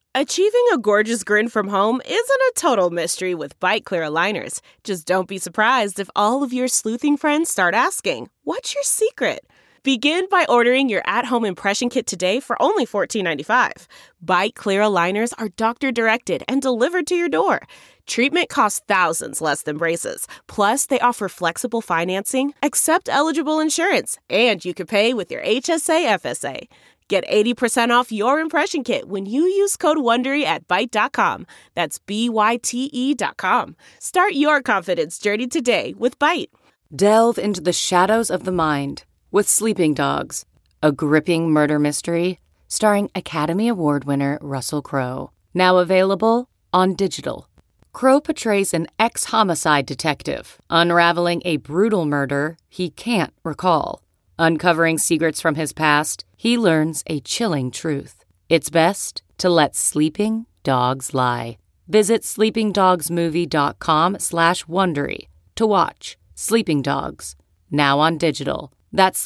Achieving a gorgeous grin from home isn't a total mystery with Byte Clear aligners. Just don't be surprised if all of your sleuthing friends start asking, "What's your secret?" Begin by ordering your at-home impression kit today for only $14.95. Byte Clear aligners are doctor-directed and delivered to your door. Treatment costs thousands less than braces. Plus, they offer flexible financing, accept eligible insurance, and you can pay with your HSA FSA. Get 80% off your impression kit when you use code WONDERY at Byte.com. That's BYTE.com. Start your confidence journey today with Byte. Delve into the shadows of the mind with Sleeping Dogs, a gripping murder mystery starring Academy Award winner Russell Crowe. Now available on digital. Crowe portrays an ex-homicide detective unraveling a brutal murder he can't recall. Uncovering secrets from his past, he learns a chilling truth. It's best to let sleeping dogs lie. Visit sleepingdogsmovie.com/Wondery to watch Sleeping Dogs, now on digital. That's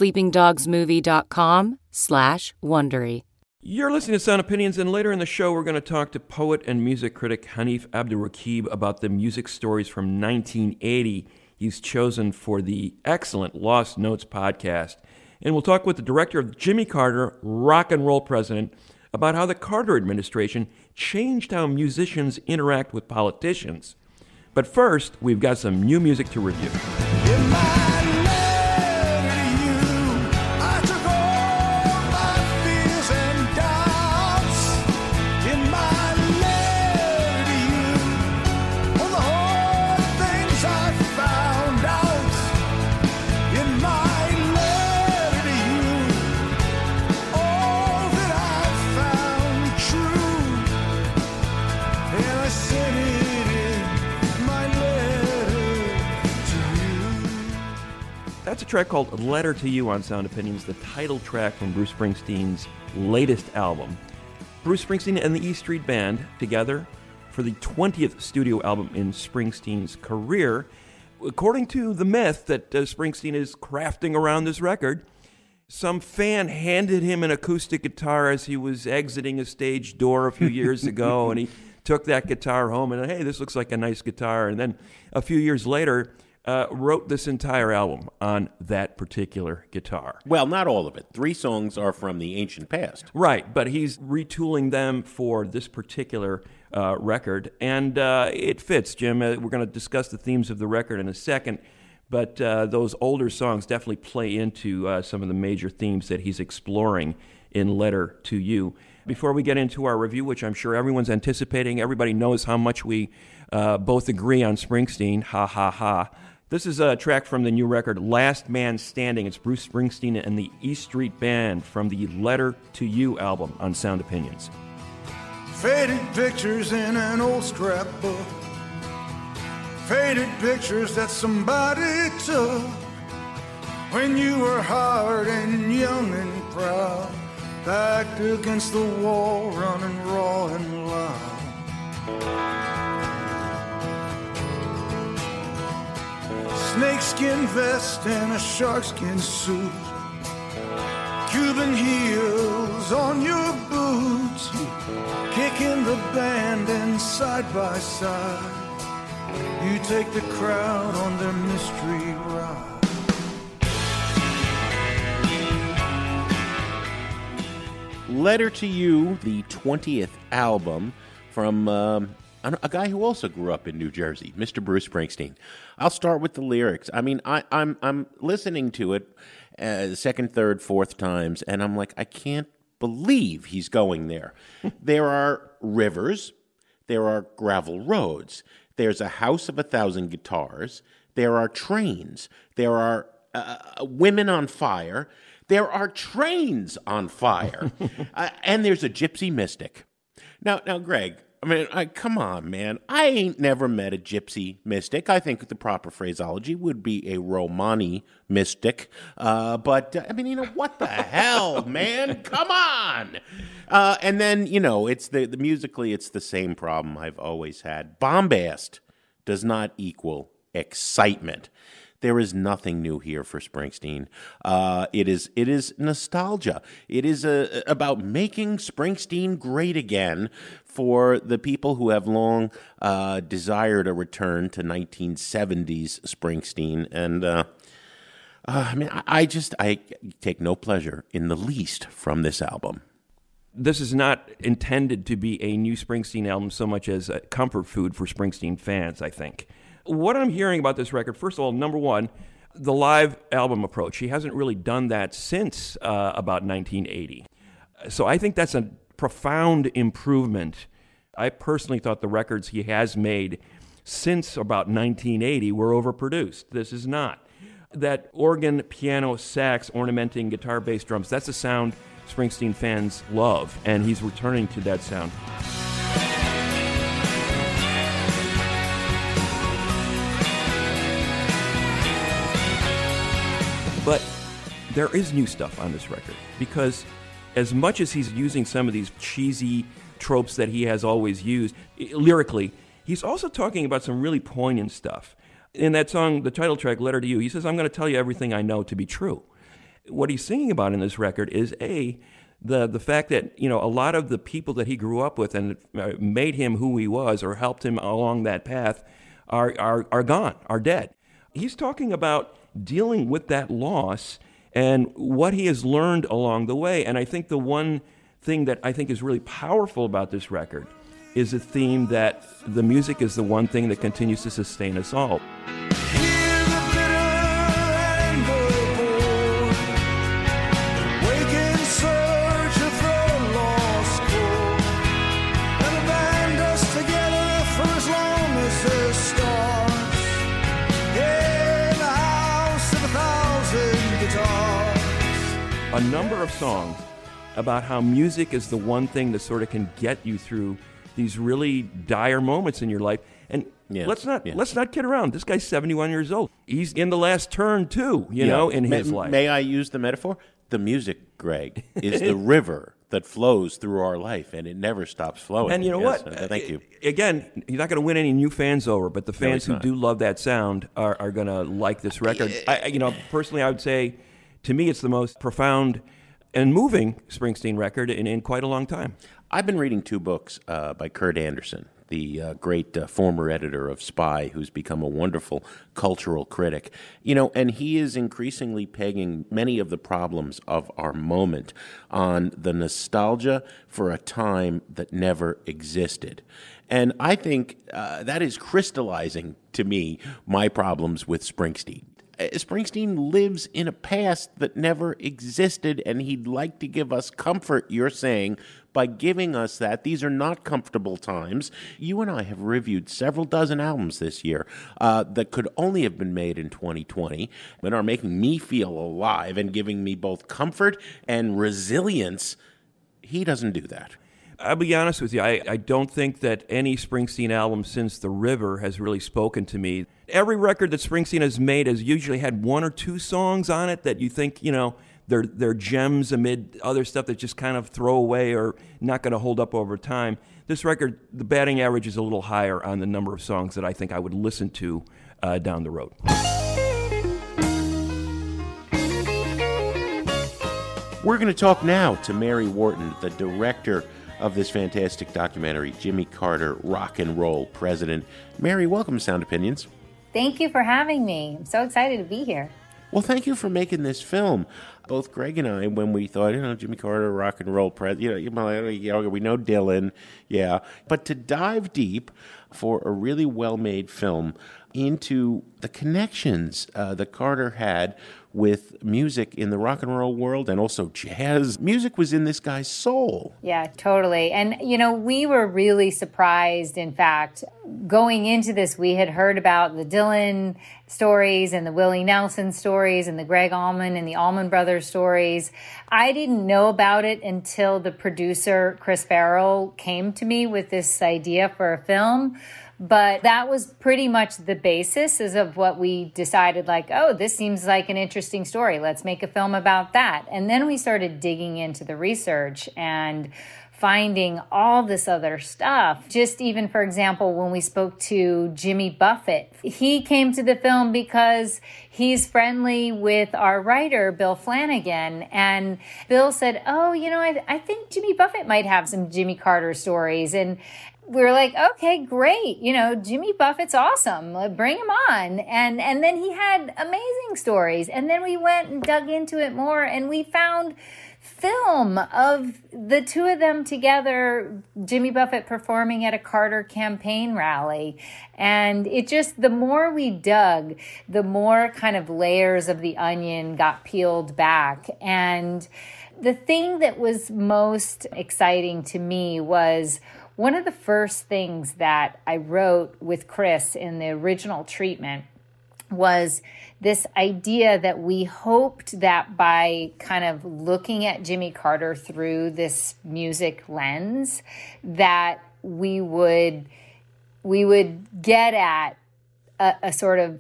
sleepingdogsmovie.com/Wondery. You're listening to Sound Opinions, and later in the show, we're going to talk to poet and music critic Hanif Abdurraqib about the music stories from 1980 he's chosen for the excellent Lost Notes podcast. And we'll talk with the director of Jimmy Carter, Rock and Roll President, about how the Carter administration changed how musicians interact with politicians. But first, we've got some new music to review. That's a track called Letter to You on Sound Opinions, the title track from Bruce Springsteen's latest album. Bruce Springsteen and the E Street Band together for the 20th studio album in Springsteen's career. According to the myth that Springsteen is crafting around this record, some fan handed him an acoustic guitar as he was exiting a stage door a few years ago, and he took that guitar home and, hey, this looks like a nice guitar. And then a few years later, wrote this entire album on that particular guitar. Well, not all of it. 3 songs are from the ancient past. Right, but he's retooling them for this particular record, and it fits, Jim. We're going to discuss the themes of the record in a second, but those older songs definitely play into some of the major themes that he's exploring in Letter to You. Before we get into our review, which I'm sure everyone's anticipating, everybody knows how much we both agree on Springsteen, ha ha ha. This is a track from the new record, Last Man Standing. It's Bruce Springsteen and the E Street Band from the Letter to You album on Sound Opinions. Faded pictures in an old scrapbook. Faded pictures that somebody took when you were hard and young and proud, backed against the wall, running raw and loud. Snakeskin vest and a sharkskin suit, Cuban heels on your boots, kicking the band and side by side, you take the crowd on their mystery ride. Letter to You, the 20th album from a guy who also grew up in New Jersey, Mr. Bruce Springsteen. I'll start with the lyrics. I mean, I'm listening to it second, third, fourth times, and I'm like, I can't believe he's going there. There are rivers. There are gravel roads. There's a house of 1,000 guitars. There are trains. There are women on fire. There are trains on fire. And there's a gypsy mystic. Now, Greg, I mean, come on, man. I ain't never met a gypsy mystic. I think the proper phraseology would be a Romani mystic. But, I mean, what the hell, man? Come on. And then, it's the musically, it's the same problem I've always had. Bombast does not equal excitement. There is nothing new here for Springsteen. It is nostalgia. It is about making Springsteen great again for the people who have long desired a return to 1970s Springsteen. And I take no pleasure in the least from this album. This is not intended to be a new Springsteen album so much as a comfort food for Springsteen fans, I think. What I'm hearing about this record, first of all, number one, the live album approach. He hasn't really done that since about 1980. So I think that's a profound improvement. I personally thought the records he has made since about 1980 were overproduced. This is not. That organ, piano, sax, ornamenting guitar, bass, drums, that's a sound Springsteen fans love, and he's returning to that sound. But there is new stuff on this record, because as much as he's using some of these cheesy tropes that he has always used, lyrically, he's also talking about some really poignant stuff. In that song, the title track, Letter to You, he says, I'm going to tell you everything I know to be true. What he's singing about in this record is, the fact that, a lot of the people that he grew up with and made him who he was or helped him along that path are gone, are dead. He's talking about dealing with that loss and what he has learned along the way. And I think the one thing that I think is really powerful about this record is a theme that the music is the one thing that continues to sustain us all. A number of songs about how music is the one thing that sort of can get you through these really dire moments in your life. And let's not kid around. This guy's 71 years old. He's in the last turn too, in his life. May I use the metaphor? The music, Greg, is the river that flows through our life, and it never stops flowing. And you know what? Thank you. Again, you're not going to win any new fans over, but the fans who do love that sound are going to like this record. Personally, I would say, to me, it's the most profound and moving Springsteen record in quite a long time. I've been reading two books by Kurt Anderson, the great former editor of Spy, who's become a wonderful cultural critic. And he is increasingly pegging many of the problems of our moment on the nostalgia for a time that never existed. And I think that is crystallizing, to me, my problems with Springsteen. Springsteen lives in a past that never existed, and he'd like to give us comfort, you're saying, by giving us that. These are not comfortable times. You and I have reviewed several dozen albums this year that could only have been made in 2020 and are making me feel alive and giving me both comfort and resilience. He doesn't do that. I'll be honest with you, I don't think that any Springsteen album since The River has really spoken to me. Every record that Springsteen has made has usually had one or two songs on it that you think, they're gems amid other stuff that just kind of throw away or not going to hold up over time. This record, the batting average is a little higher on the number of songs that I think I would listen to down the road. We're going to talk now to Mary Wharton, the director of this fantastic documentary, Jimmy Carter, Rock and Roll President. Mary, welcome to Sound Opinions. Thank you for having me. I'm so excited to be here. Well, thank you for making this film. Both Greg and I, when we thought, Jimmy Carter, Rock and Roll President, we know Dylan, yeah. But to dive deep for a really well-made film into the connections that Carter had with music in the rock and roll world and also jazz. Music was in this guy's soul. Yeah, totally. And, we were really surprised. In fact, going into this, we had heard about the Dylan stories and the Willie Nelson stories and the Greg Allman and the Allman Brothers stories. I didn't know about it until the producer, Chris Farrell, came to me with this idea for a film. But that was pretty much the basis of what we decided, this seems like an interesting story. Let's make a film about that. And then we started digging into the research. And finding all this other stuff. Just even, for example, when we spoke to Jimmy Buffett, he came to the film because he's friendly with our writer, Bill Flanagan. And Bill said, I think Jimmy Buffett might have some Jimmy Carter stories. And we were like, okay, great. Jimmy Buffett's awesome. Bring him on. And then he had amazing stories. And then we went and dug into it more, and we found film of the two of them together, Jimmy Buffett performing at a Carter campaign rally. And it just, the more we dug, the more kind of layers of the onion got peeled back. And the thing that was most exciting to me was one of the first things that I wrote with Chris in the original treatment was this idea that we hoped that by kind of looking at Jimmy Carter through this music lens, that we would get at a sort of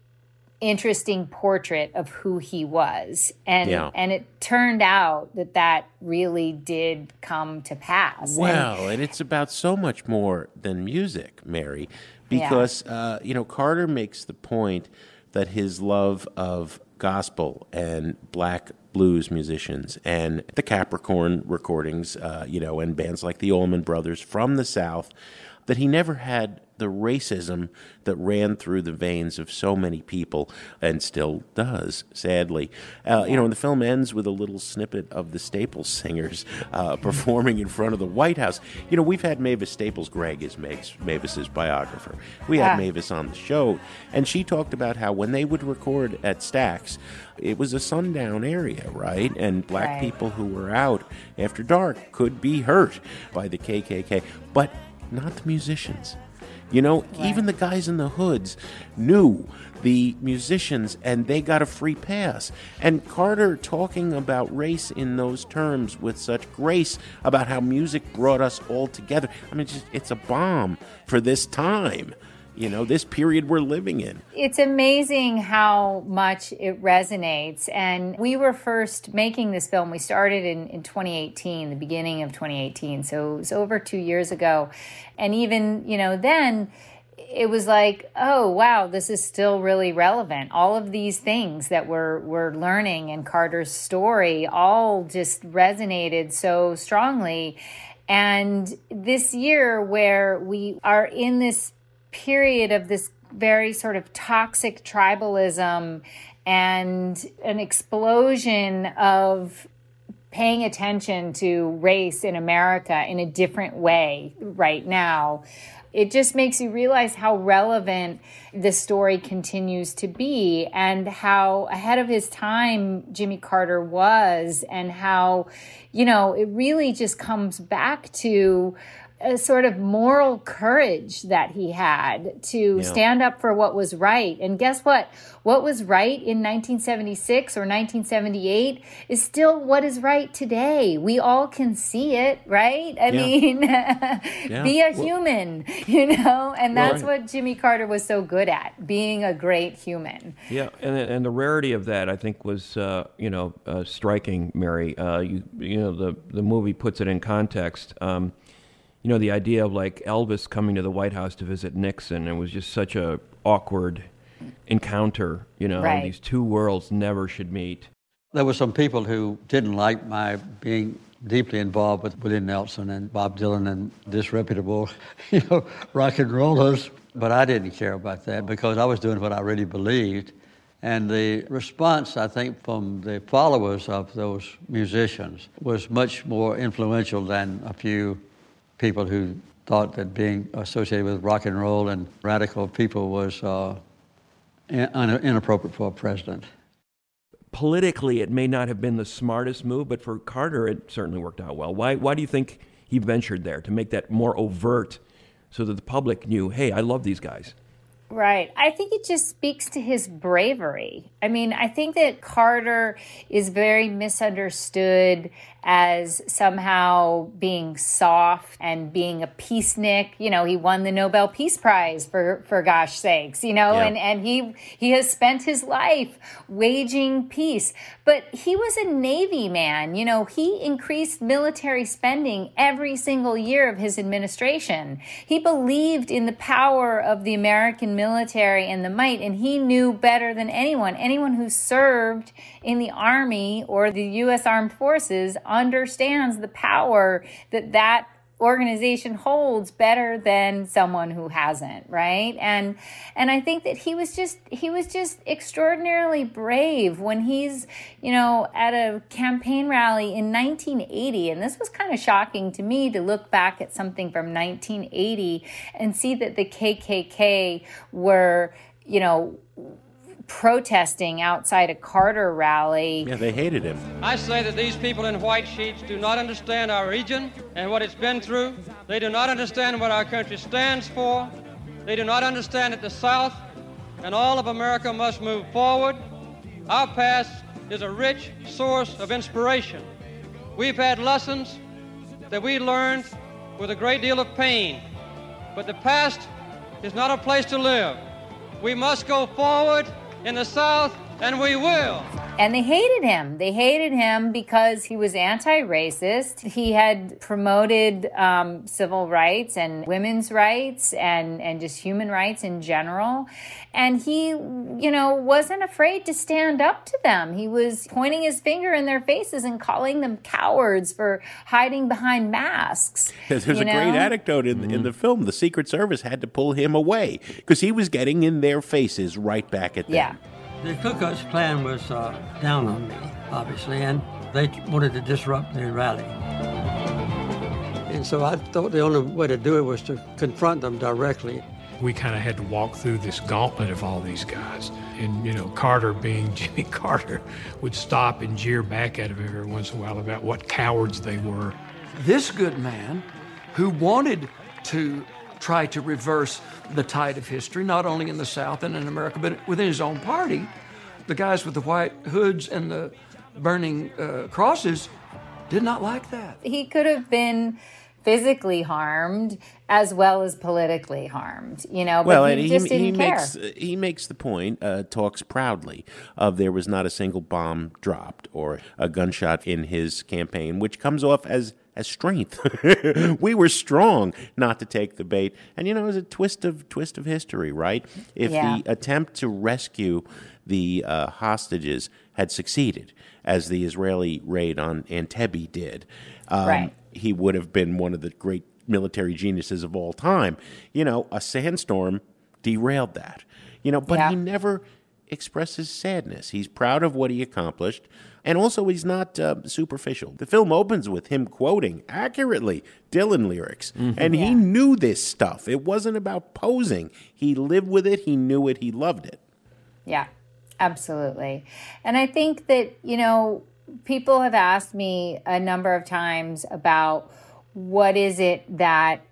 interesting portrait of who he was. And it turned out that really did come to pass. Well, and it's about so much more than music, Mary, because, Carter makes the point that his love of gospel and black blues musicians and the Capricorn recordings, and bands like the Allman Brothers from the South, that he never had the racism that ran through the veins of so many people and still does, sadly. And the film ends with a little snippet of the Staples singers performing in front of the White House. We've had Mavis Staples. Greg is Mavis's biographer. We had Mavis on the show, and she talked about how when they would record at Stax, it was a sundown area, right? And black people who were out after dark could be hurt by the KKK, but not the musicians. Even the guys in the hoods knew the musicians, and they got a free pass. And Carter talking about race in those terms with such grace about how music brought us all together. I mean, it's a balm for this time. This period we're living in. It's amazing how much it resonates. And we were first making this film. We started in 2018, the beginning of 2018. So it was over 2 years ago. And even, then it was like, oh, wow, this is still really relevant. All of these things that we're learning in Carter's story all just resonated so strongly. And this year where we are in this period of this very sort of toxic tribalism and an explosion of paying attention to race in America in a different way right now, it just makes you realize how relevant this story continues to be and how ahead of his time Jimmy Carter was, and how, it really just comes back to a sort of moral courage that he had to stand up for what was right. And guess what? What was right in 1976 or 1978 is still what is right today. We all can see it, right? I mean, be a human, and that's what Jimmy Carter was so good at, being a great human. Yeah, and the rarity of that, I think, was, striking, Mary. The movie puts it in context. The idea of like Elvis coming to the White House to visit Nixon, it was just such a awkward encounter, Right. These two worlds never should meet. There were some people who didn't like my being deeply involved with Willie Nelson and Bob Dylan and disreputable, rock and rollers. But I didn't care about that because I was doing what I really believed. And the response, I think, from the followers of those musicians was much more influential than a few people who thought that being associated with rock and roll and radical people was inappropriate for a president. Politically, it may not have been the smartest move, but for Carter, it certainly worked out well. Why do you think he ventured there, to make that more overt so that the public knew, hey, I love these guys? Right. I think it just speaks to his bravery. I mean, I think that Carter is very misunderstood as somehow being soft and being a peacenik. He won the Nobel Peace Prize for gosh sakes, and he has spent his life waging peace. But he was a Navy man. You know, he increased military spending every single year of his administration. He believed in the power of the American military and the might, and he knew better than anyone who served in the Army or the U.S. Armed Forces understands the power that organization holds better than someone who hasn't, right? And I think that he was just extraordinarily brave when he's, you know, at a campaign rally in 1980, and this was kind of shocking to me to look back at something from 1980 and see that the KKK were, you know, protesting outside a Carter rally. Yeah, they hated him. I say that these people in white sheets do not understand our region and what it's been through. They do not understand what our country stands for. They do not understand that the South and all of America must move forward. Our past is a rich source of inspiration. We've had lessons that we learned with a great deal of pain, but the past is not a place to live. We must go forward in the South, and we will. And they hated him. They hated him because he was anti-racist. He had promoted civil rights and women's rights and just human rights in general. And he, you know, wasn't afraid to stand up to them. He was pointing his finger in their faces and calling them cowards for hiding behind masks. There's a great anecdote in the film. The Secret Service had to pull him away because he was getting in their faces right back at them. Yeah. The Ku Klux Klan was down on me, obviously, and they wanted to disrupt the rally. And so I thought the only way to do it was to confront them directly. We kind of had to walk through this gauntlet of all these guys. And, you know, Carter, being Jimmy Carter, would stop and jeer back at him every once in a while about what cowards they were. This good man, who wanted to try to reverse the tide of history, not only in the South and in America, but within his own party, the guys with the white hoods and the burning crosses did not like that. He could have been physically harmed as well as politically harmed, you know, but he just didn't care. He makes the point, talks proudly of there was not a single bomb dropped or a gunshot in his campaign, which comes off as strength. We were strong not to take the bait. And, you know, it was a twist of history, right? If the attempt to rescue the hostages had succeeded, as the Israeli raid on Entebbe did, he would have been one of the great military geniuses of all time. You know, a sandstorm derailed that. You know, but he never expresses sadness. He's proud of what he accomplished. And also, he's not superficial. The film opens with him quoting accurately Dylan lyrics. Mm-hmm. And he knew this stuff. It wasn't about posing. He lived with it. He knew it. He loved it. Yeah, absolutely. And I think that, you know, people have asked me a number of times about what is it that,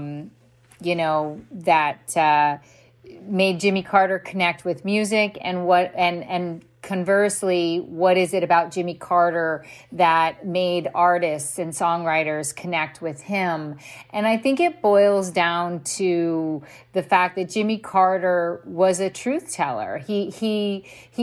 you know, that made Jimmy Carter connect with music, and what, and conversely, what is it about Jimmy Carter that made artists and songwriters connect with him? And I think it boils down to the fact that Jimmy Carter was a truth teller. He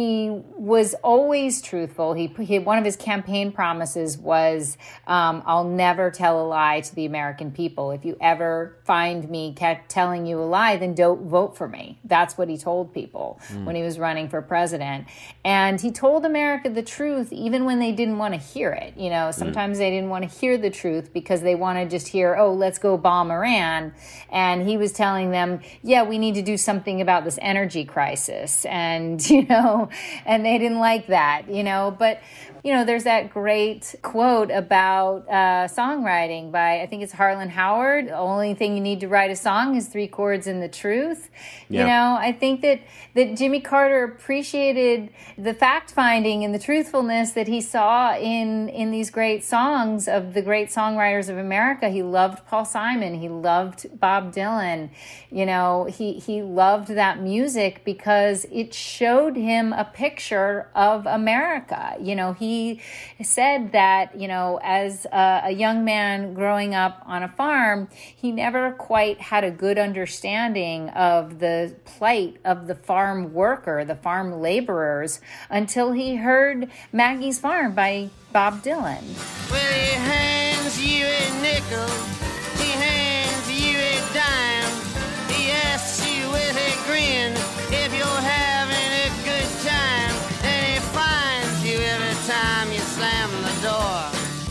was always truthful. He one of his campaign promises was, "I'll never tell a lie to the American people. If you ever find me telling you a lie, then don't vote for me." That's what he told people when he was running for president. And he told America the truth even when they didn't want to hear it. You know, sometimes they didn't want to hear the truth because they want to just hear, "Oh, let's go bomb Iran." And he was telling them, "Yeah, we need to do something about this energy crisis." And, you know, and they didn't like that, you know. But, you know, there's that great quote about songwriting by, I think it's Harlan Howard. The only thing you need to write a song is 3 chords and the truth. Yeah. You know, I think that Jimmy Carter appreciated the fact-finding and the truthfulness that he saw in these great songs of the great songwriters of America. He loved Paul Simon. He loved Bob Dylan. You know, he loved that music because it showed him a picture of America. You know, he he said that, you know, as a young man growing up on a farm, he never quite had a good understanding of the plight of the farm worker, the farm laborers, until he heard Maggie's Farm by Bob Dylan. Well, he hands you a nickel, he hands you a dime, he asks you with a grin if you're having a good time, and he finds you every time you slam the door.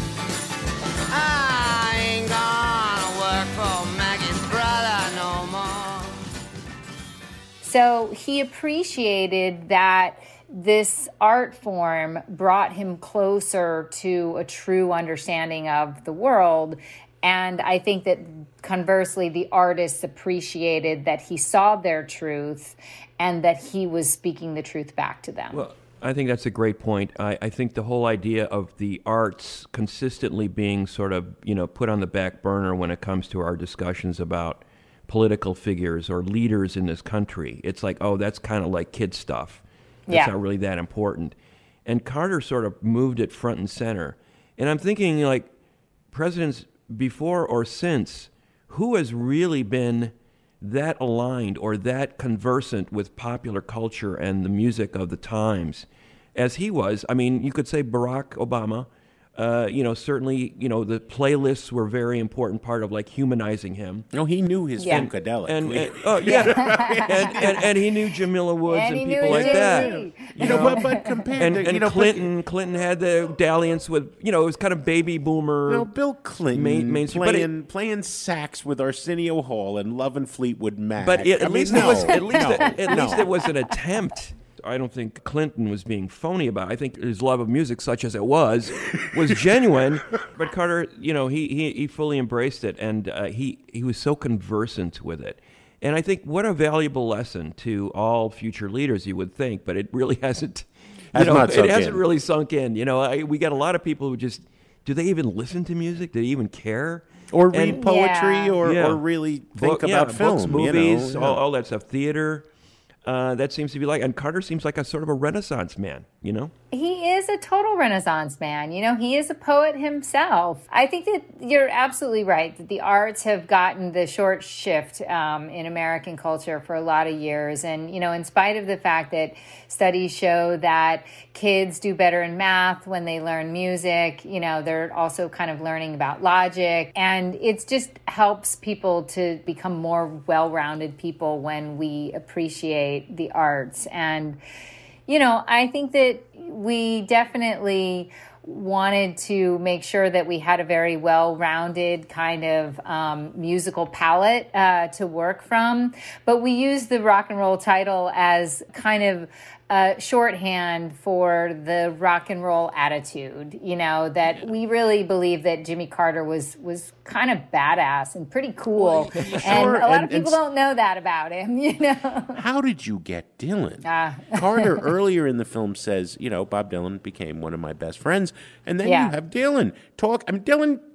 I ain't gonna work for Maggie's brother no more. So he appreciated that this art form brought him closer to a true understanding of the world. And I think that conversely, the artists appreciated that he saw their truth and that he was speaking the truth back to them. Well, I think that's a great point. I think the whole idea of the arts consistently being sort of, you know, put on the back burner when it comes to our discussions about political figures or leaders in this country. It's like, oh, that's kind of like kid stuff. That's not really that important. And Carter sort of moved it front and center. And I'm thinking, like, presidents before or since, who has really been that aligned or that conversant with popular culture and the music of the times as he was? I mean, you could say Barack Obama. You know, certainly, you know, the playlists were a very important part of, like, humanizing him. No, he knew his funkadelic. And he knew Jamila Woods and people like that. You know, but compared to, and you know, Clinton had the dalliance with, you know, it was kind of baby boomer. You know, Bill Clinton mainstream, playing sax with Arsenio Hall and Love and Fleetwood Mac. But at least it was an attempt. I don't think Clinton was being phony about it. I think his love of music, such as it was genuine. But Carter, you know, he fully embraced it, and he was so conversant with it. And I think what a valuable lesson to all future leaders, you would think, but it really hasn't. It hasn't really sunk in. You know, we got a lot of people who just, do they even listen to music? Do they even care? Or read poetry or really think about film, books, movies, you know, all that stuff, theater. That seems to be like, and Carter seems like a sort of a Renaissance man, you know? He is a total Renaissance man. You know, he is a poet himself. I think that you're absolutely right, that the arts have gotten the short shift in American culture for a lot of years. And, you know, in spite of the fact that studies show that kids do better in math when they learn music, you know, they're also kind of learning about logic. And it just helps people to become more well-rounded people when we appreciate the arts. And, you know, I think that we definitely wanted to make sure that we had a very well-rounded kind of musical palette to work from. But we used the rock and roll title as kind of shorthand for the rock and roll attitude, you know, that we really believe that Jimmy Carter was kind of badass and pretty cool. And a lot of people don't know that about him, you know. How did you get Dylan? Carter earlier in the film says, you know, Bob Dylan became one of my best friends. And then you have Dylan talk. I mean,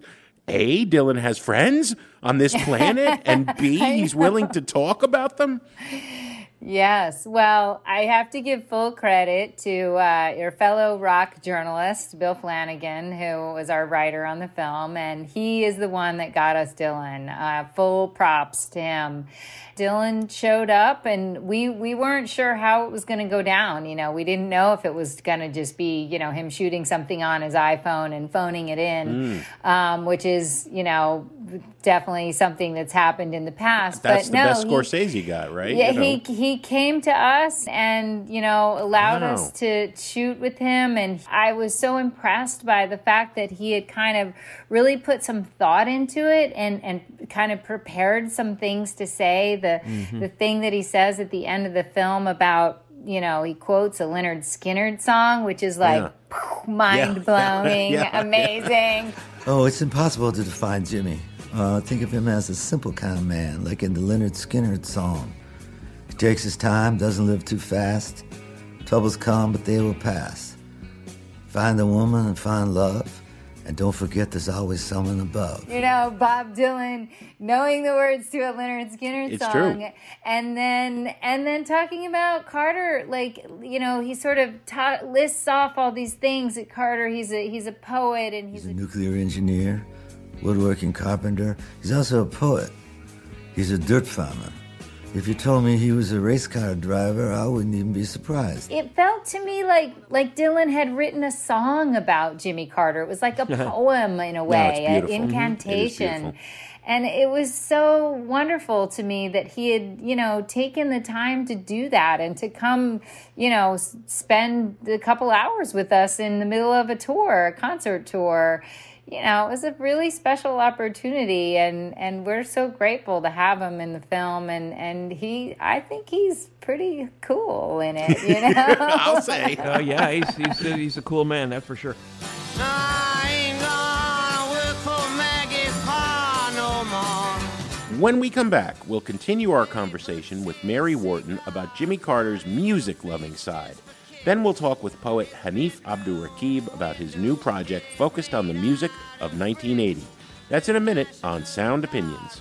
Dylan has friends on this planet, and B, he's willing to talk about them. Yes. Well, I have to give full credit to your fellow rock journalist, Bill Flanagan, who was our writer on the film, and he is the one that got us Dylan. Full props to him. Dylan showed up, and we weren't sure how it was going to go down. You know, we didn't know if it was going to just be, you know, him shooting something on his iPhone and phoning it in, which is, you know, definitely something that's happened in the past. That's but the best Scorsese got, right? Yeah, you know. he came to us and, you know, allowed us to shoot with him. And I was so impressed by the fact that he had kind of really put some thought into it and kind of prepared some things to say. The thing that he says at the end of the film about, you know, he quotes a Lynyrd Skynyrd song, which is like mind-blowing, amazing. Oh, it's impossible to define Jimmy. Think of him as a simple kind of man, like in the Lynyrd Skynyrd song. He takes his time, doesn't live too fast. Troubles come, but they will pass. Find a woman and find love, And don't forget there's always someone above. You know, Bob Dylan knowing the words to a Leonard Skinner song. True. And then talking about Carter, like, you know, he sort of lists off all these things that Carter, he's a poet and He's a nuclear engineer, woodworking carpenter. He's also a poet. He's a dirt farmer. If you told me he was a race car driver, I wouldn't even be surprised. It felt to me like Dylan had written a song about Jimmy Carter. It was like a poem in a way, an incantation. It is and it was so wonderful to me that he had, you know, taken the time to do that and to come, you know, spend a couple hours with us in the middle of a tour, a concert tour. You know, it was a really special opportunity, and we're so grateful to have him in the film. And I think he's pretty cool in it. You know, I'll say. Oh yeah, he's a cool man, that's for sure. When we come back, we'll continue our conversation with Mary Wharton about Jimmy Carter's music-loving side. Then we'll talk with poet Hanif Abdurraqib about his new project focused on the music of 1980. That's in a minute on Sound Opinions.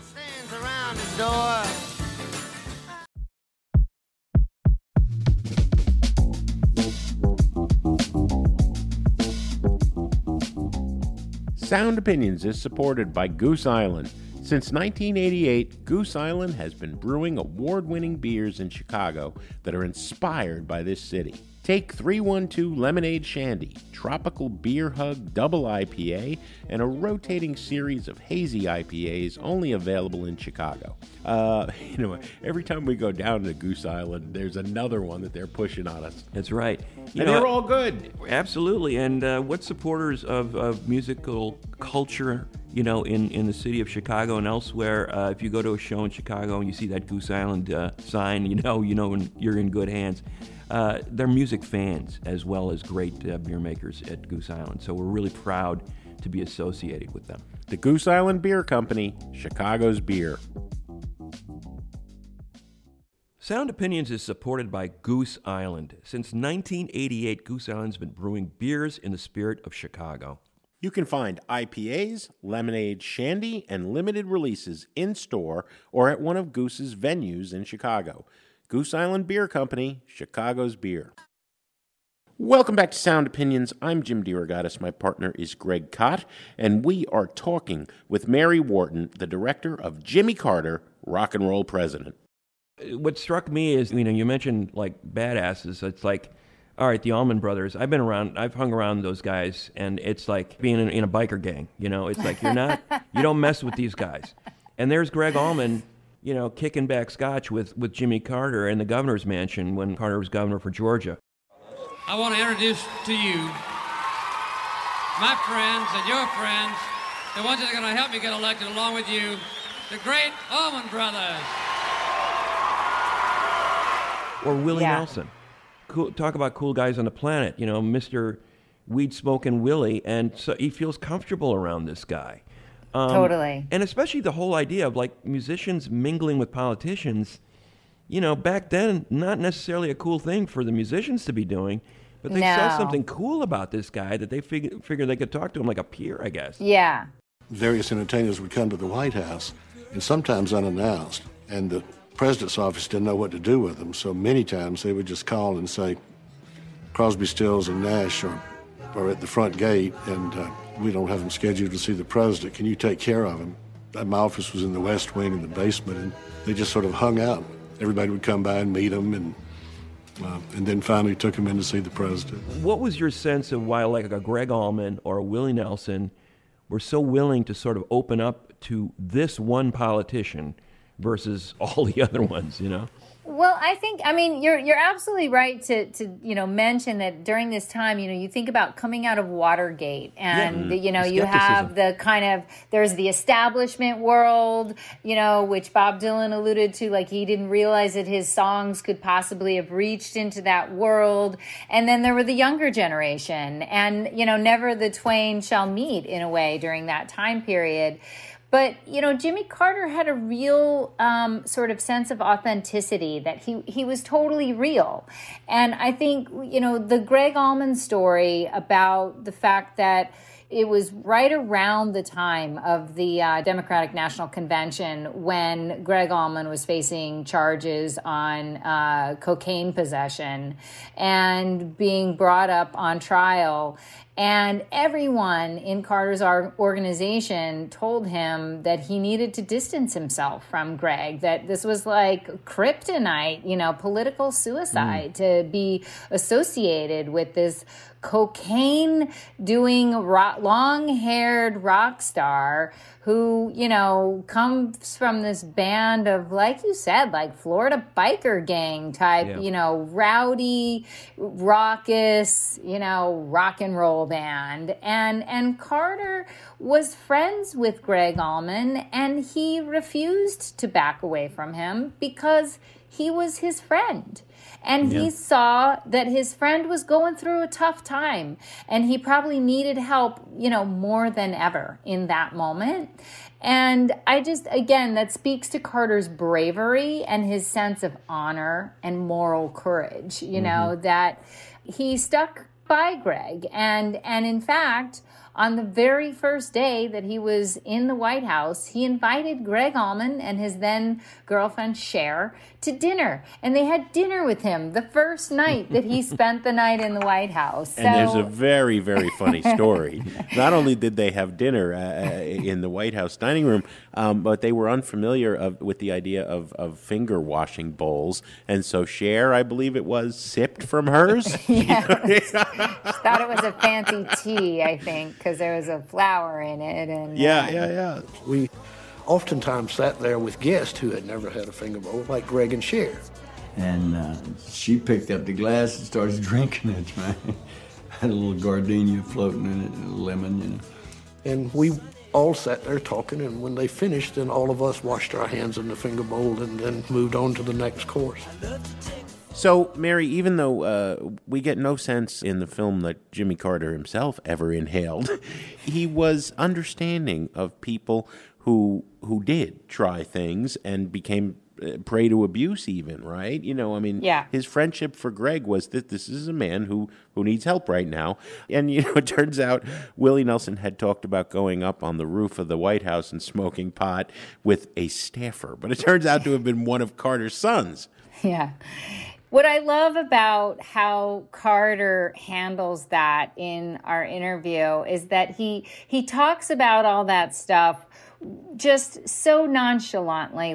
Sound Opinions is supported by Goose Island. Since 1988, Goose Island has been brewing award-winning beers in Chicago that are inspired by this city. Take 312 Lemonade Shandy, Tropical Beer Hug Double IPA, and a rotating series of hazy IPAs only available in Chicago. You know, every time we go down to Goose Island, there's another one that they're pushing on us. That's right. And they're all good. Absolutely. And what supporters of musical culture, you know, in the city of Chicago and elsewhere, if you go to a show in Chicago and you see that Goose Island sign, you know you're in good hands. They're music fans as well as great beer makers at Goose Island. So we're really proud to be associated with them. The Goose Island Beer Company, Chicago's beer. Sound Opinions is supported by Goose Island. Since 1988, Goose Island's been brewing beers in the spirit of Chicago. You can find IPAs, lemonade, shandy, and limited releases in-store or at one of Goose's venues in Chicago. Goose Island Beer Company, Chicago's beer. Welcome back to Sound Opinions. I'm Jim DeRogatis. My partner is Greg Kot, and we are talking with Mary Wharton, the director of Jimmy Carter, Rock and Roll President. What struck me is, you know, you mentioned like badasses. It's like, all right, the Allman Brothers. I've hung around those guys, and it's like being in a biker gang. You know, it's like you don't mess with these guys. And there's Greg Allman, you know, kicking back scotch with Jimmy Carter in the governor's mansion when Carter was governor for Georgia. I want to introduce to you my friends and your friends, the ones that are going to help me get elected along with you, the great Allman Brothers. Or Willie Nelson. Cool, talk about cool guys on the planet. You know, Mr. Weed-smoking Willie, and so he feels comfortable around this guy. Totally. And especially the whole idea of like musicians mingling with politicians, you know, back then, not necessarily a cool thing for the musicians to be doing, but they saw something cool about this guy that they figured they could talk to him like a peer, I guess. Yeah. Various entertainers would come to the White House, and sometimes unannounced, and the president's office didn't know what to do with them, so many times they would just call and say, Crosby, Stills, and Nash are at the front gate, and we don't have them scheduled to see the president. Can you take care of him? My office was in the West Wing in the basement, and they just sort of hung out. Everybody would come by and meet him, and then finally took him in to see the president. What was your sense of why like a Greg Allman or a Willie Nelson were so willing to sort of open up to this one politician versus all the other ones, you know? Well, I mean, you're absolutely right to you know, mention that during this time, you know, you think about coming out of Watergate, and you know, you have the kind of, there's the establishment world, you know, which Bob Dylan alluded to, like he didn't realize that his songs could possibly have reached into that world, and then there were the younger generation, and you know, never the twain shall meet in a way during that time period. But, you know, Jimmy Carter had a real sort of sense of authenticity, that he was totally real. And I think, you know, the Greg Allman story about the fact that, It was right around the time of the Democratic National Convention when Greg Allman was facing charges on cocaine possession and being brought up on trial. And everyone in Carter's organization told him that he needed to distance himself from Greg, that this was like kryptonite, political suicide to be associated with this cocaine-doing long-haired rock star who, comes from this band of, like you said, like Florida biker gang type, rowdy, raucous, rock and roll band. And Carter was friends with Greg Allman, and he refused to back away from him because he was his friend. And he saw that his friend was going through a tough time, and he probably needed help, more than ever in that moment. And again, that speaks to Carter's bravery and his sense of honor and moral courage, that he stuck by Greg. And in fact, on the very first day that he was in the White House, he invited Greg Allman and his then girlfriend Cher to dinner. And they had dinner with him the first night that he spent the night in the White House. And there's a very, very funny story. Not only did they have dinner in the White House dining room, but they were unfamiliar with the idea of finger washing bowls. And so Cher, I believe it was, sipped from hers. She thought it was a fancy tea, I think, because there was a flower in it. And Yeah. We oftentimes sat there with guests who had never had a finger bowl, like Greg and Cher. And she picked up the glass and started drinking it, man. Had a little gardenia floating in it and a lemon, And we all sat there talking, and when they finished, then all of us washed our hands in the finger bowl and then moved on to the next course. So, Mary, even though we get no sense in the film that Jimmy Carter himself ever inhaled, he was understanding of people who did try things and became prey to abuse even, right? His friendship for Greg was that this is a man who needs help right now. And, it turns out Willie Nelson had talked about going up on the roof of the White House and smoking pot with a staffer. But it turns out to have been one of Carter's sons. Yeah. What I love about how Carter handles that in our interview is that he talks about all that stuff just so nonchalantly,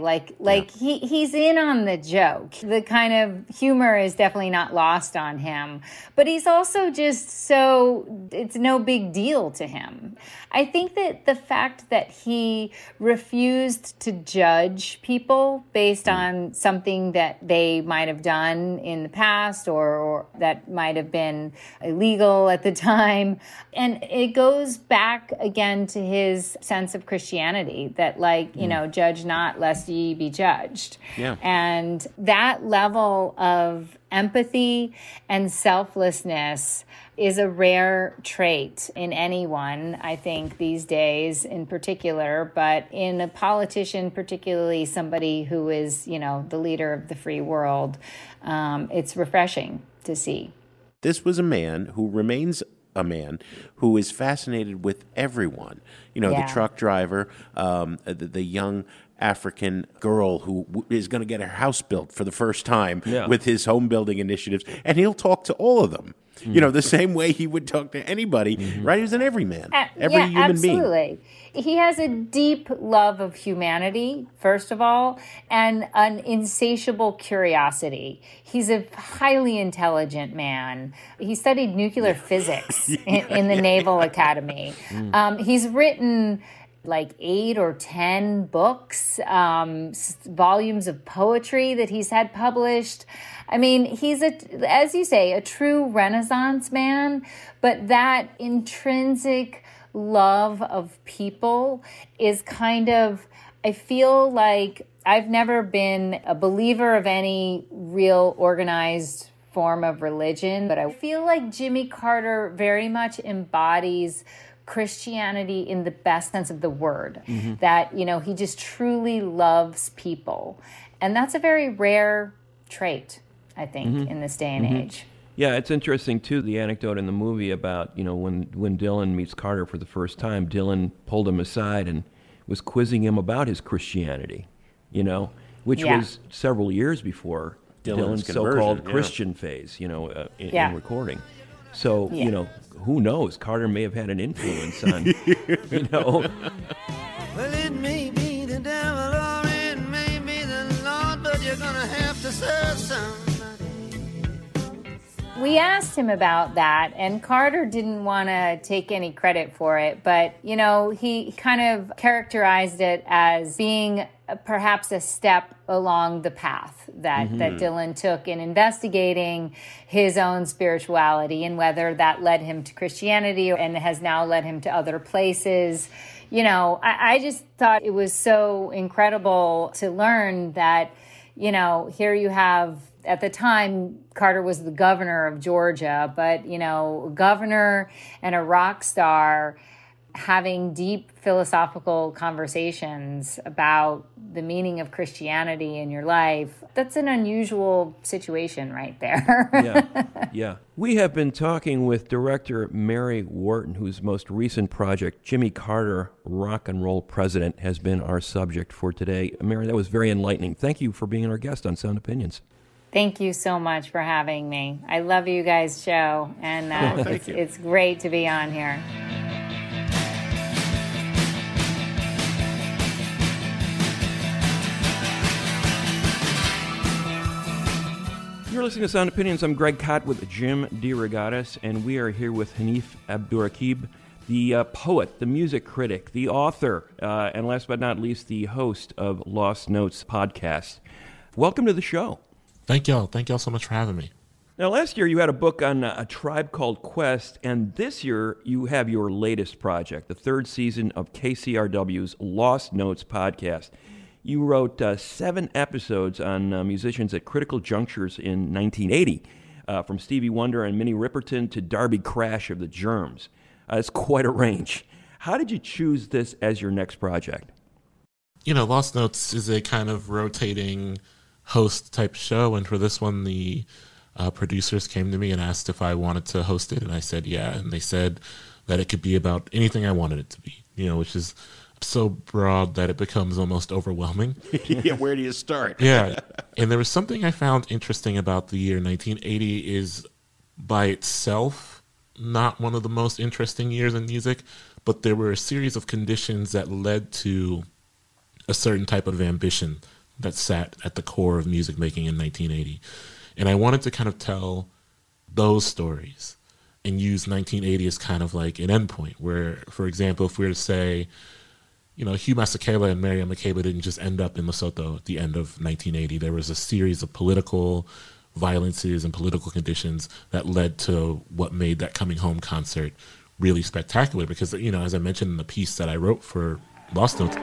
he's in on the joke. The kind of humor is definitely not lost on him, but he's also just it's no big deal to him. I think that the fact that he refused to judge people based on something that they might have done in the past or that might have been illegal at the time, and it goes back again to his sense of Christianity, that judge not lest ye be judged. Yeah. And that level of empathy and selflessness is a rare trait in anyone, I think, these days in particular, but in a politician, particularly somebody who is, the leader of the free world. It's refreshing to see. This was a man who remains a man who is fascinated with everyone. The truck driver, the young African girl who is going to get her house built for the first time with his home building initiatives, and he'll talk to all of them. The same way he would talk to anybody, right? He's an everyman, every human being. Absolutely. He has a deep love of humanity, first of all, and an insatiable curiosity. He's a highly intelligent man. He studied nuclear physics in the Naval Academy. He's written 8 or 10 books, volumes of poetry that he's had published. I mean, he's, as you say, a true Renaissance man, but that intrinsic love of people is kind of, I feel like I've never been a believer of any real organized form of religion, but I feel like Jimmy Carter very much embodies Christianity in the best sense of the word, that, he just truly loves people. And that's a very rare trait, I think, in this day and age. Yeah, it's interesting, too, the anecdote in the movie about, when Dylan meets Carter for the first time, Dylan pulled him aside and was quizzing him about his Christianity, which was several years before Dylan's so-called Christian phase, in recording. So, who knows? Carter may have had an influence on, Well, it may be the devil or it may be the Lord, but you're going to have to serve somebody. We asked him about that, and Carter didn't want to take any credit for it, but, he kind of characterized it as being perhaps a step along the path that Dylan took in investigating his own spirituality and whether that led him to Christianity and has now led him to other places. I just thought it was so incredible to learn that, here you have, at the time, Carter was the governor of Georgia, but, a governor and a rock star having deep philosophical conversations about the meaning of Christianity in your life. That's an unusual situation right there. Yeah. We have been talking with director Mary Wharton, whose most recent project, Jimmy Carter, Rock and Roll President, has been our subject for today. Mary, that was very enlightening. Thank you for being our guest on Sound Opinions. Thank you so much for having me. I love you guys' show, and it's great to be on here. You're listening to Sound Opinions. I'm Greg Kot with Jim DeRogatis, and we are here with Hanif Abdurraqib, the poet, the music critic, the author, and last but not least, the host of Lost Notes podcast. Welcome to the show. Thank y'all. Thank y'all so much for having me. Now, last year you had a book on A Tribe Called Quest, and this year you have your latest project, the third season of KCRW's Lost Notes podcast. You wrote 7 episodes on musicians at critical junctures in 1980, from Stevie Wonder and Minnie Riperton to Darby Crash of the Germs. It's quite a range. How did you choose this as your next project? Lost Notes is a kind of rotating host type show, and for this one, the producers came to me and asked if I wanted to host it, and I said yeah, and they said that it could be about anything I wanted it to be, which is so broad that it becomes almost overwhelming. Yeah, where do you start? Yeah, and there was something I found interesting about the year 1980 is by itself not one of the most interesting years in music, but there were a series of conditions that led to a certain type of ambition that sat at the core of music making in 1980. And I wanted to kind of tell those stories and use 1980 as kind of like an endpoint where, for example, if we were to say, Hugh Masekela and Miriam Makeba didn't just end up in Lesotho at the end of 1980. There was a series of political violences and political conditions that led to what made that Coming Home concert really spectacular because, as I mentioned in the piece that I wrote for Lost Notes,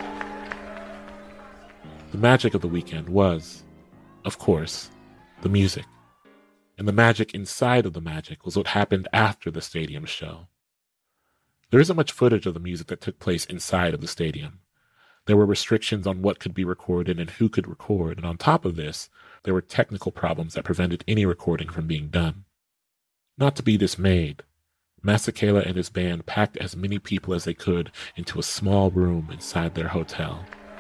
the magic of the weekend was, of course, the music. And the magic inside of the magic was what happened after the stadium show. There isn't much footage of the music that took place inside of the stadium. There were restrictions on what could be recorded and who could record, and on top of this, there were technical problems that prevented any recording from being done. Not to be dismayed, Masekela and his band packed as many people as they could into a small room inside their hotel.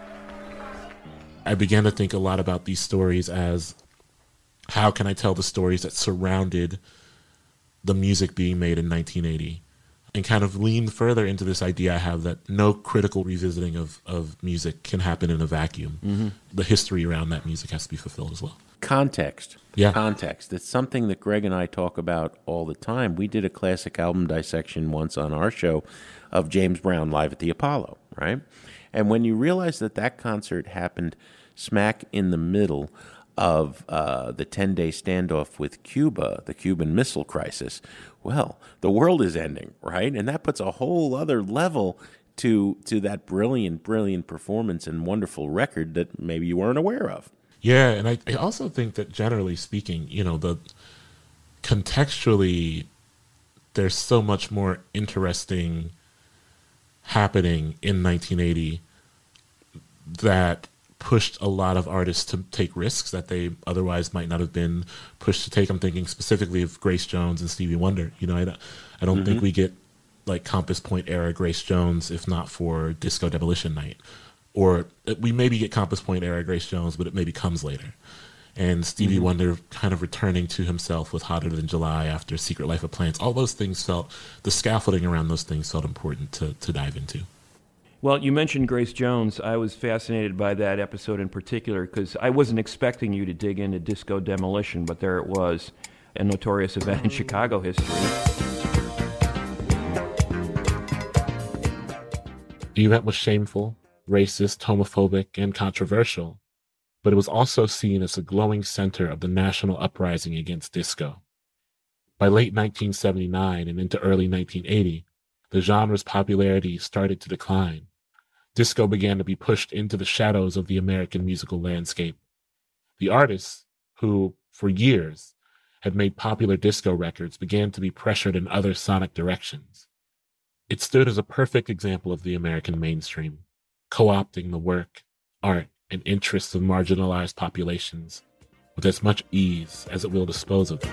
I began to think a lot about these stories as how can I tell the stories that surrounded the music being made in 1980 and kind of lean further into this idea I have that no critical revisiting of music can happen in a vacuum. Mm-hmm. The history around that music has to be fulfilled as well. Context. Yeah. Context. It's something that Greg and I talk about all the time. We did a classic album dissection once on our show of James Brown live at the Apollo, right? And when you realize that concert happened smack in the middle of the 10-day standoff with Cuba, the Cuban Missile Crisis, well, the world is ending, right? And that puts a whole other level to that brilliant, brilliant performance and wonderful record that maybe you weren't aware of. Yeah, and I also think that generally speaking, contextually, there's so much more interesting happening in 1980 that pushed a lot of artists to take risks that they otherwise might not have been pushed to take. I'm thinking specifically of Grace Jones and Stevie Wonder. You know, I don't think we get like Compass Point era Grace Jones if not for Disco Demolition Night. Or we maybe get Compass Point era Grace Jones, but it maybe comes later. And Stevie Wonder kind of returning to himself with Hotter Than July after Secret Life of Plants. All those things the scaffolding around those things felt important to dive into. Well, you mentioned Grace Jones. I was fascinated by that episode in particular because I wasn't expecting you to dig into Disco Demolition, but there it was, a notorious event in Chicago history. The event was shameful, racist, homophobic, and controversial, but it was also seen as a glowing center of the national uprising against disco. By late 1979 and into early 1980, the genre's popularity started to decline. Disco began to be pushed into the shadows of the American musical landscape. The artists, who, for years, had made popular disco records began to be pressured in other sonic directions. It stood as a perfect example of the American mainstream, co-opting the work, art, and interests of marginalized populations with as much ease as it will dispose of them.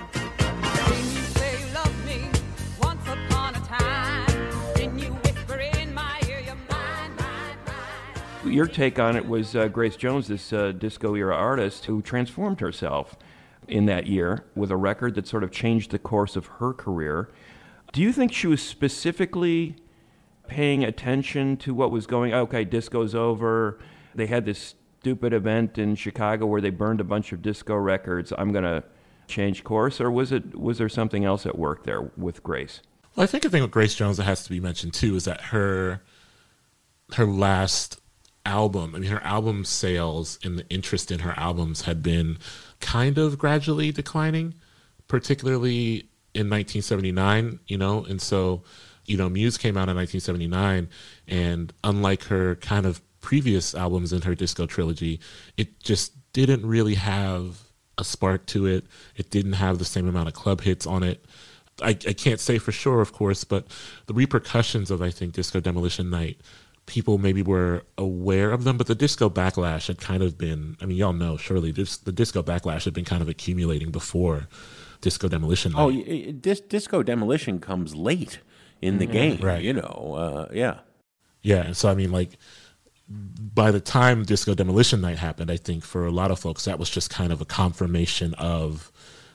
Your take on it was Grace Jones, this disco-era artist who transformed herself in that year with a record that sort of changed the course of her career. Do you think she was specifically paying attention to what was going on? Okay, disco's over. They had this stupid event in Chicago where they burned a bunch of disco records. I'm going to change course. Or was there something else at work there with Grace? Well, I think the thing with Grace Jones that has to be mentioned, too, is that her last album, her album sales and the interest in her albums had been kind of gradually declining, particularly in 1979, and so, Muse came out in 1979, and unlike her kind of previous albums in her disco trilogy, it just didn't really have a spark to it. It didn't have the same amount of club hits on it. I can't say for sure, of course, but the repercussions of, I think, Disco Demolition Night, people maybe were aware of them, but the disco backlash had kind of been, y'all know, surely, the disco backlash had been kind of accumulating before Disco Demolition Night. Oh, Disco Demolition comes late in the game, right? Yeah. Yeah, and so, by the time Disco Demolition Night happened, I think for a lot of folks, that was just kind of a confirmation of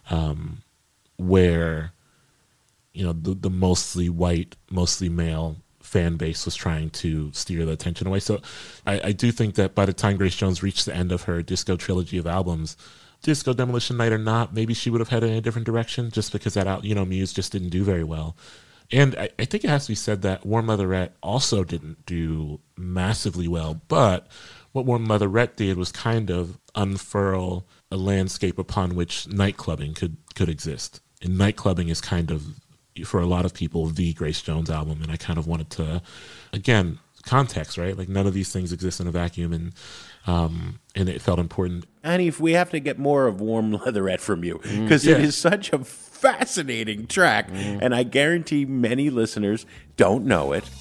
where, the mostly white, mostly male fan base was trying to steer the attention away. So I do think that by the time Grace Jones reached the end of her disco trilogy of albums, Disco Demolition Night or not, maybe she would have headed in a different direction just because that Muse just didn't do very well. And I think it has to be said that Warm Leatherette also didn't do massively well, but what Warm Leatherette did was kind of unfurl a landscape upon which nightclubbing could exist. And nightclubbing is kind of, for a lot of people, the Grace Jones album, and I kind of wanted to, again, context, right? Like, none of these things exist in a vacuum, and it felt important. And if we have to get more of Warm Leatherette from you, because it is such a fascinating track, and I guarantee many listeners don't know it.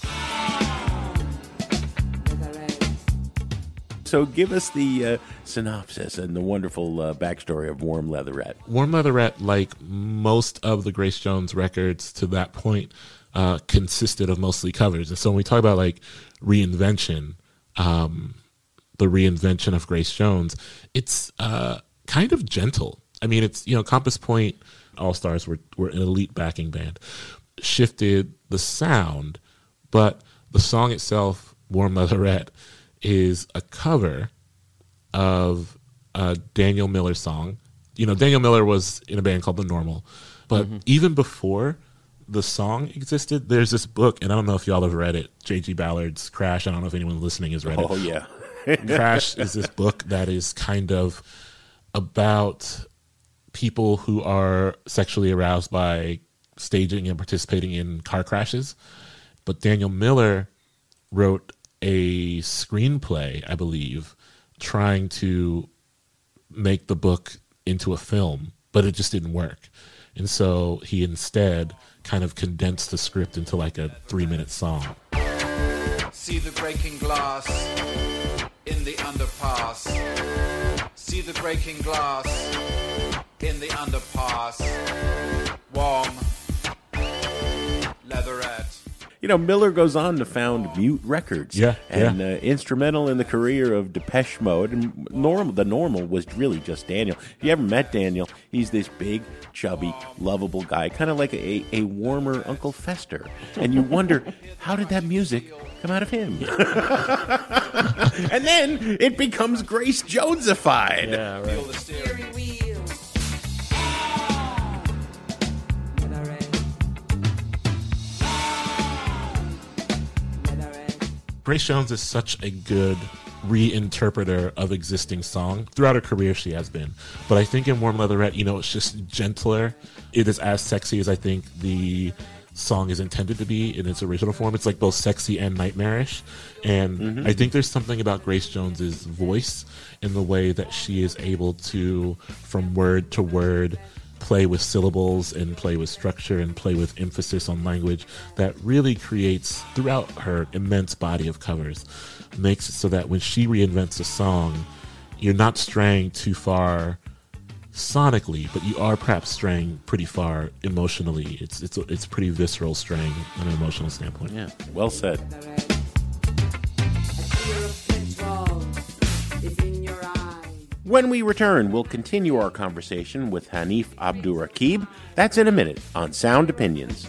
So give us the synopsis and the wonderful backstory of Warm Leatherette. Warm Leatherette, like most of the Grace Jones records to that point, consisted of mostly covers. And so when we talk about like reinvention, the reinvention of Grace Jones, it's kind of gentle. It's, Compass Point All-Stars were an elite backing band, shifted the sound, but the song itself, Warm Leatherette, is a cover of a Daniel Miller song. Daniel Miller was in a band called The Normal, but even before the song existed, there's this book, and I don't know if y'all have read it, J.G. Ballard's Crash. I don't know if anyone listening has read it. Oh, yeah. Crash is this book that is kind of about people who are sexually aroused by staging and participating in car crashes. But Daniel Miller wrote a screenplay, I believe, trying to make the book into a film, but it just didn't work. And so he instead kind of condensed the script into like a 3-minute song. See the breaking glass. in the underpass. See the breaking glass in the underpass. Warm leatherette. You know, Miller goes on to found Mute Records. And instrumental in the career of Depeche Mode. And the Normal was really just Daniel. If you ever met Daniel, he's this big, chubby, lovable guy, kind of like a warmer Uncle Fester. And you wonder, how did that music come out of him? And then it becomes Grace Jonesified. Yeah, right. Grace Jones is such a good reinterpreter of existing song. Throughout her career, she has been. But I think in Warm Leatherette, it's just gentler. It is as sexy as I think the song is intended to be in its original form. It's like both sexy and nightmarish. And I think there's something about Grace Jones's voice in the way that she is able to, from word to word, play with syllables and play with structure and play with emphasis on language that really creates, throughout her immense body of covers, makes it so that when she reinvents a song, you're not straying too far sonically, but you are perhaps straying pretty far emotionally. It's pretty visceral straying on an emotional standpoint. Yeah, well said. When we return, we'll continue our conversation with Hanif Abdurraqib. That's in a minute on Sound Opinions.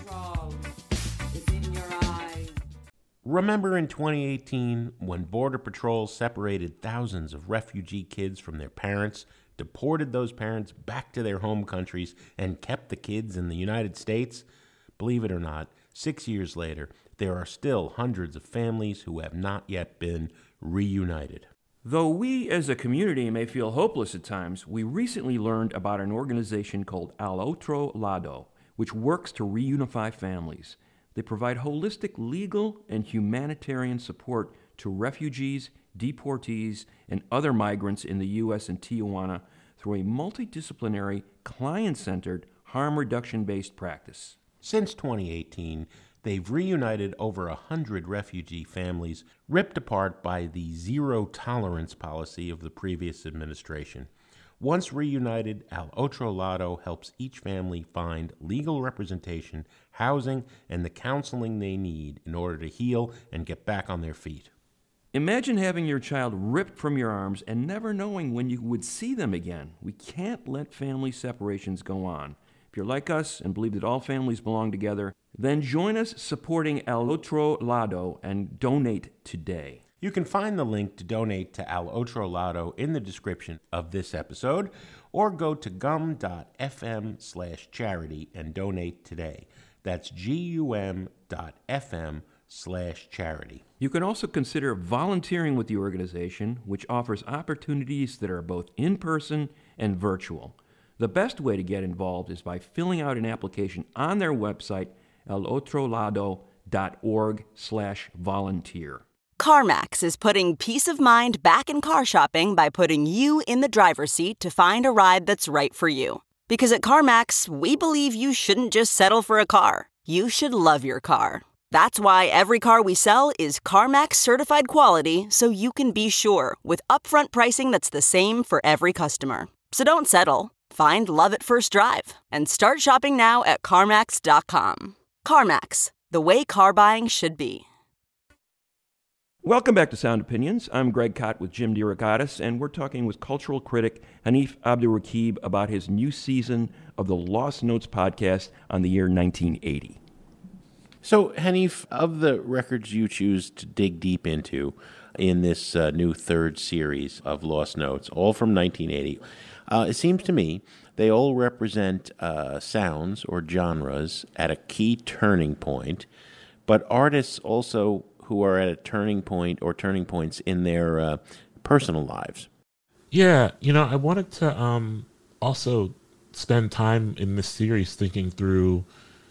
Remember in 2018 when Border Patrol separated thousands of refugee kids from their parents, deported those parents back to their home countries, and kept the kids in the United States? Believe it or not, 6 years later, there are still hundreds of families who have not yet been reunited. Though we as a community may feel hopeless at times, we recently learned about an organization called Al Otro Lado, which works to reunify families. They provide holistic legal and humanitarian support to refugees, deportees, and other migrants in the U.S. and Tijuana through a multidisciplinary, client-centered, harm reduction-based practice. Since 2018, they've reunited over 100 refugee families ripped apart by the zero-tolerance policy of the previous administration. Once reunited, Al Otro Lado helps each family find legal representation, housing, and the counseling they need in order to heal and get back on their feet. Imagine having your child ripped from your arms and never knowing when you would see them again. We can't let family separations go on. If you're like us and believe that all families belong together, then join us supporting Al Otro Lado and donate today. You can find the link to donate to Al Otro Lado in the description of this episode, or go to gum.fm/charity and donate today. That's gum.fm/charity. You can also consider volunteering with the organization, which offers opportunities that are both in-person and virtual. The best way to get involved is by filling out an application on their website, alotrolado.org/volunteer. CarMax is putting peace of mind back in car shopping by putting you in the driver's seat to find a ride that's right for you. Because at CarMax, we believe you shouldn't just settle for a car. You should love your car. That's why every car we sell is CarMax certified quality, so you can be sure with upfront pricing that's the same for every customer. So don't settle. Find love at first drive and start shopping now at CarMax.com. CarMax, the way car buying should be. Welcome back to Sound Opinions. I'm Greg Kot with Jim DeRogatis, and we're talking with cultural critic Hanif Abdurraqib about his new season of the Lost Notes podcast on the year 1980. So, Hanif, of the records you choose to dig deep into in this new third series of Lost Notes, all from 1980, it seems to me they all represent sounds or genres at a key turning point, but artists also who are at a turning point or turning points in their personal lives. Yeah, I wanted to also spend time in this series thinking through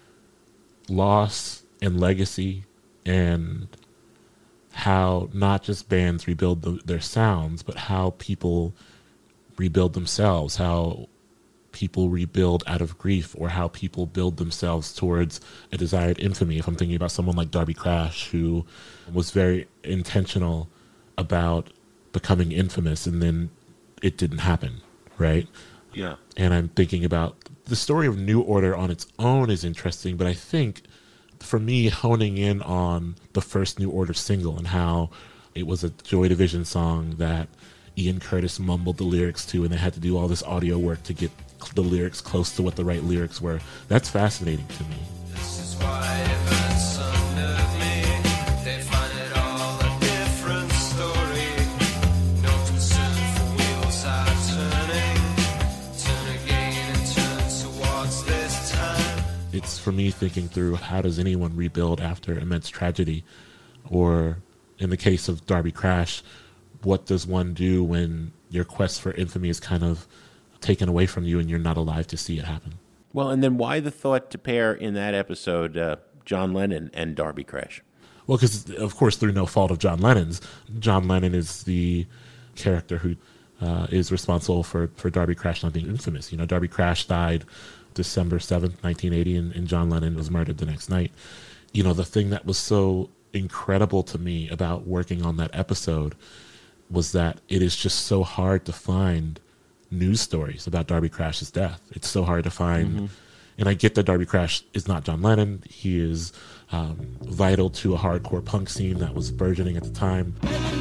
loss and legacy and how not just bands rebuild their sounds, but how people rebuild themselves, how people rebuild out of grief, or how people build themselves towards a desired infamy. If I'm thinking about someone like Darby Crash, who was very intentional about becoming infamous, and then it didn't happen, right? Yeah. And I'm thinking about the story of New Order on its own is interesting, but I think for me, honing in on the first New Order single and how it was a Joy Division song that Ian Curtis mumbled the lyrics to, and they had to do all this audio work to get the lyrics close to what the right lyrics were. That's fascinating to me. This is why events unnerve me. They find it all a different story. No concern for wheels are turning. Turn again and turn towards this time. It's for me thinking through, how does anyone rebuild after immense tragedy? Or in the case of Darby Crash, what does one do when your quest for infamy is kind of taken away from you and you're not alive to see it happen? Well, and then why the thought to pair in that episode John Lennon and Darby Crash? Well, because, of course, through no fault of John Lennon's, John Lennon is the character who is responsible for Darby Crash not being infamous. You know, Darby Crash died December 7th, 1980, and John Lennon was murdered the next night. You know, the thing that was so incredible to me about working on that episode was that it is just so hard to find news stories about Darby Crash's death. It's so hard to find, and I get that Darby Crash is not John Lennon. He is vital to a hardcore punk scene that was burgeoning at the time.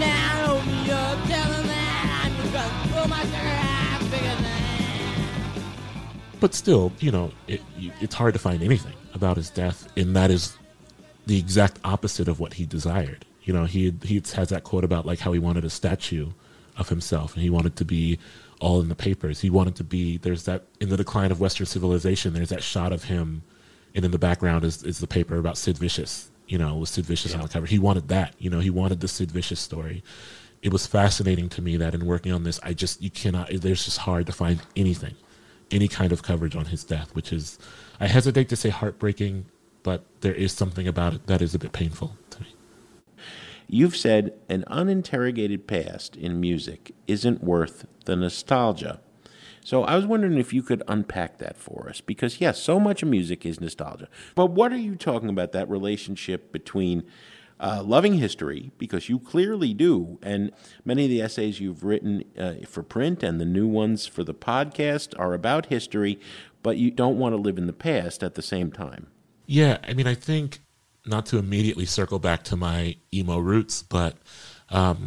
But still, you know, it's hard to find anything about his death, and that is the exact opposite of what he desired. You know, he has that quote about like how he wanted a statue of himself, and he wanted to be all in the papers. He wanted to be, there's that, in The Decline of Western Civilization, there's that shot of him, and in the background is the paper about Sid Vicious, you know, with Sid Vicious on the cover. He wanted that, you know, he wanted the Sid Vicious story. It was fascinating to me that in working on this, there's just hard to find anything, any kind of coverage on his death, which is, I hesitate to say heartbreaking, but there is something about it that is a bit painful to me. You've said an uninterrogated past in music isn't worth the nostalgia. So I was wondering if you could unpack that for us, because yes, so much of music is nostalgia. But what are you talking about, that relationship between loving history, because you clearly do, and many of the essays you've written for print and the new ones for the podcast are about history, but you don't want to live in the past at the same time? Yeah, I mean, I think, not to immediately circle back to my emo roots, but I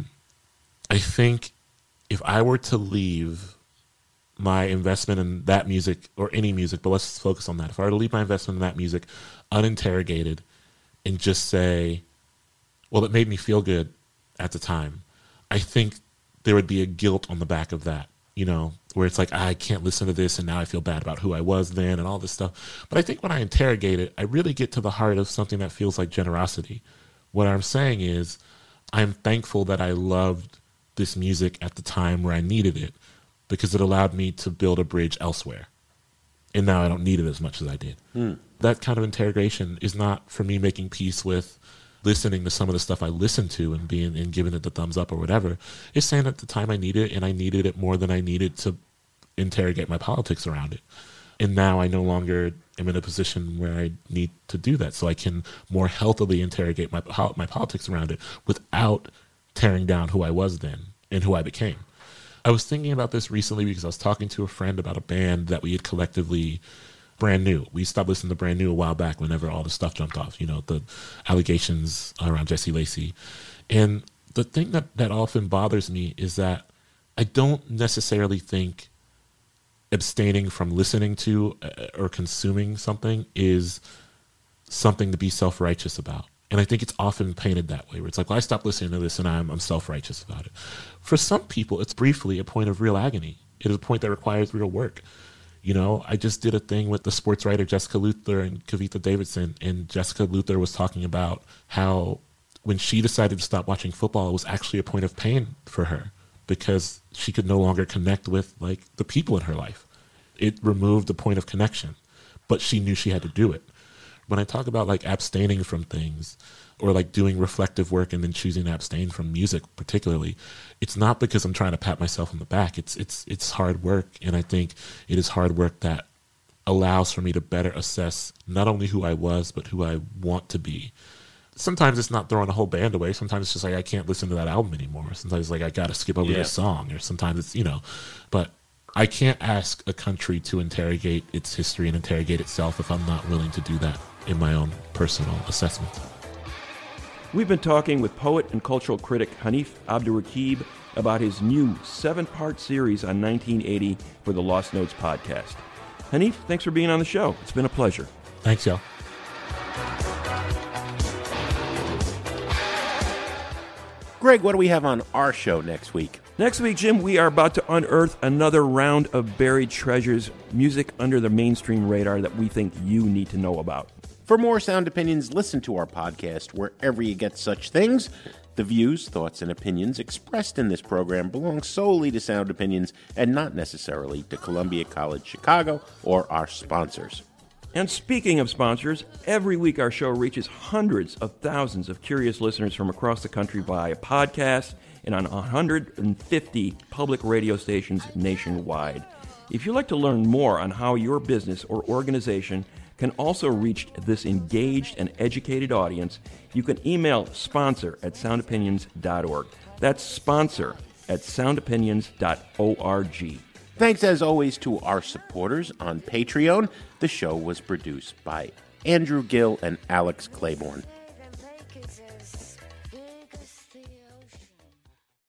think if I were to leave my investment in that music, or any music, but let's focus on that. If I were to leave my investment in that music uninterrogated and just say, well, it made me feel good at the time, I think there would be a guilt on the back of that, you know, where it's like, I can't listen to this and now I feel bad about who I was then and all this stuff. But I think when I interrogate it, I really get to the heart of something that feels like generosity. What I'm saying is, I'm thankful that I loved this music at the time where I needed it, because it allowed me to build a bridge elsewhere. And now I don't need it as much as I did. That kind of interrogation is not for me making peace with listening to some of the stuff I listened to and giving it the thumbs up or whatever. It's saying at the time I needed it, and I needed it more than I needed to interrogate my politics around it. And now I no longer am in a position where I need to do that, so I can more healthily interrogate my politics around it without tearing down who I was then and who I became. I was thinking about this recently because I was talking to a friend about a band that we had collectively, Brand New. We stopped listening to Brand New a while back whenever all the stuff jumped off, you know, the allegations around Jesse Lacey. And the thing that often bothers me is that I don't necessarily think abstaining from listening to or consuming something is something to be self-righteous about. And I think it's often painted that way, where it's like, well, I stopped listening to this and I'm self-righteous about it. For some people, it's briefly a point of real agony. It is a point that requires real work. You know, I just did a thing with the sports writer Jessica Luther and Kavitha Davidson, and Jessica Luther was talking about how when she decided to stop watching football, it was actually a point of pain for her because she could no longer connect with, like, the people in her life. It removed the point of connection, but she knew she had to do it. When I talk about, like, abstaining from things or, like, doing reflective work and then choosing to abstain from music particularly, it's not because I'm trying to pat myself on the back. It's hard work, and I think it is hard work that allows for me to better assess not only who I was but who I want to be. sometimes it's not throwing a whole band away. Sometimes it's just like, I can't listen to that album anymore. Sometimes it's like, I got to skip over this song. Or sometimes it's, but I can't ask a country to interrogate its history and interrogate itself if I'm not willing to do that in my own personal assessment. We've been talking with poet and cultural critic Hanif Abdurraqib about his new 7-part series on 1980 for the Lost Notes podcast. Hanif, thanks for being on the show. It's been a pleasure. Thanks, y'all. Greg, what do we have on our show next week? Next week, Jim, we are about to unearth another round of buried treasures, music under the mainstream radar that we think you need to know about. For more Sound Opinions, listen to our podcast wherever you get such things. The views, thoughts, and opinions expressed in this program belong solely to Sound Opinions and not necessarily to Columbia College Chicago or our sponsors. And speaking of sponsors, every week our show reaches hundreds of thousands of curious listeners from across the country via podcast and on 150 public radio stations nationwide. If you'd like to learn more on how your business or organization can also reach this engaged and educated audience, you can email sponsor@soundopinions.org. That's sponsor@soundopinions.org. Thanks, as always, to our supporters on Patreon. The show was produced by Andrew Gill and Alex Claiborne.